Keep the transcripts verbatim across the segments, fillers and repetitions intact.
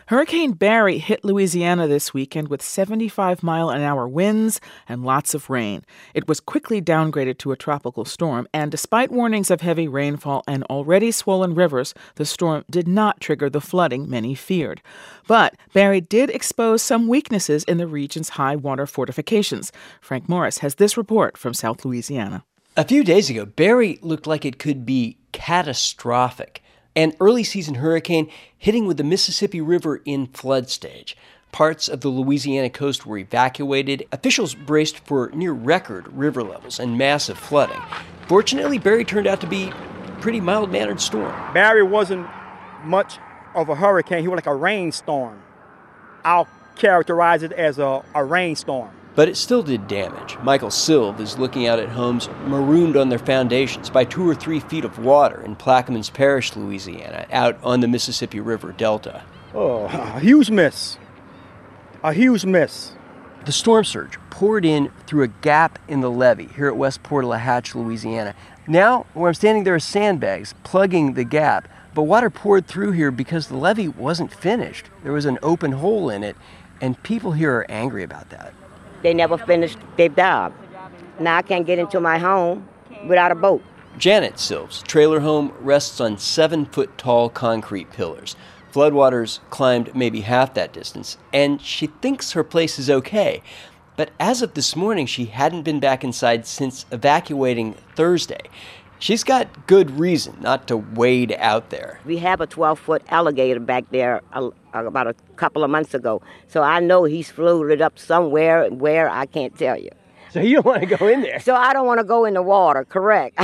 Hurricane Barry hit Louisiana this weekend with seventy-five mile an hour winds and lots of rain. It was quickly downgraded to a tropical storm, and despite warnings of heavy rainfall and already swollen rivers, the storm did not trigger the flooding many feared. But Barry did expose some weaknesses in the region's high water fortifications. Frank Morris has this report from South Louisiana. A few days ago, Barry looked like it could be catastrophic. An early season hurricane hitting with the Mississippi River in flood stage. Parts of the Louisiana coast were evacuated. Officials braced for near record river levels and massive flooding. Fortunately, Barry turned out to be a pretty mild-mannered storm. Barry wasn't much of a hurricane. He was like a rainstorm. I'll characterize it as a, a rainstorm. But it still did damage. Michael Silv is looking out at homes marooned on their foundations by two or three feet of water in Plaquemines Parish, Louisiana, out on the Mississippi River Delta. Oh, a huge miss. A huge miss. The storm surge poured in through a gap in the levee here at West Port-a-la-Hatch, Louisiana. Now, where I'm standing, there are sandbags plugging the gap, but water poured through here because the levee wasn't finished. There was an open hole in it, and people here are angry about that. They never finished their job. Now I can't get into my home without a boat. Janet Silv's trailer home rests on seven-foot-tall concrete pillars. Floodwaters climbed maybe half that distance, and she thinks her place is okay. But as of this morning, she hadn't been back inside since evacuating Thursday. She's got good reason not to wade out there. We have a twelve-foot alligator back there uh, about a couple of months ago. So I know he's floated up somewhere, where I can't tell you. So you don't want to go in there? So I don't want to go in the water, correct.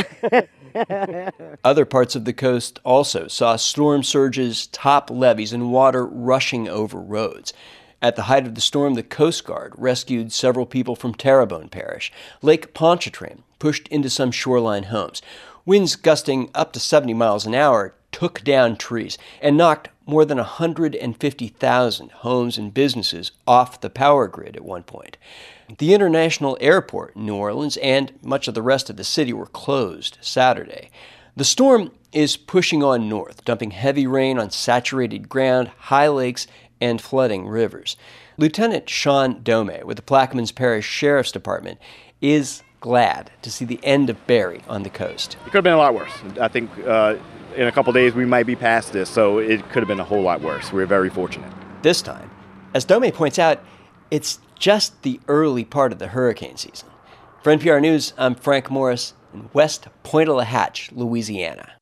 Other parts of the coast also saw storm surges, top levees, and water rushing over roads. At the height of the storm, the Coast Guard rescued several people from Terrebonne Parish. Lake Pontchartrain pushed into some shoreline homes. Winds gusting up to seventy miles an hour took down trees and knocked more than one hundred fifty thousand homes and businesses off the power grid at one point. The International Airport in New Orleans and much of the rest of the city were closed Saturday. The storm is pushing on north, dumping heavy rain on saturated ground, high lakes, and flooding rivers. Lieutenant Sean Dome with the Plaquemines Parish Sheriff's Department is glad to see the end of Barry on the coast. It could have been a lot worse. I think uh, in a couple days we might be past this, so it could have been a whole lot worse. We're very fortunate. This time, as Dome points out, it's just the early part of the hurricane season. For N P R News, I'm Frank Morris in West Port-a-la-Hatch, Louisiana.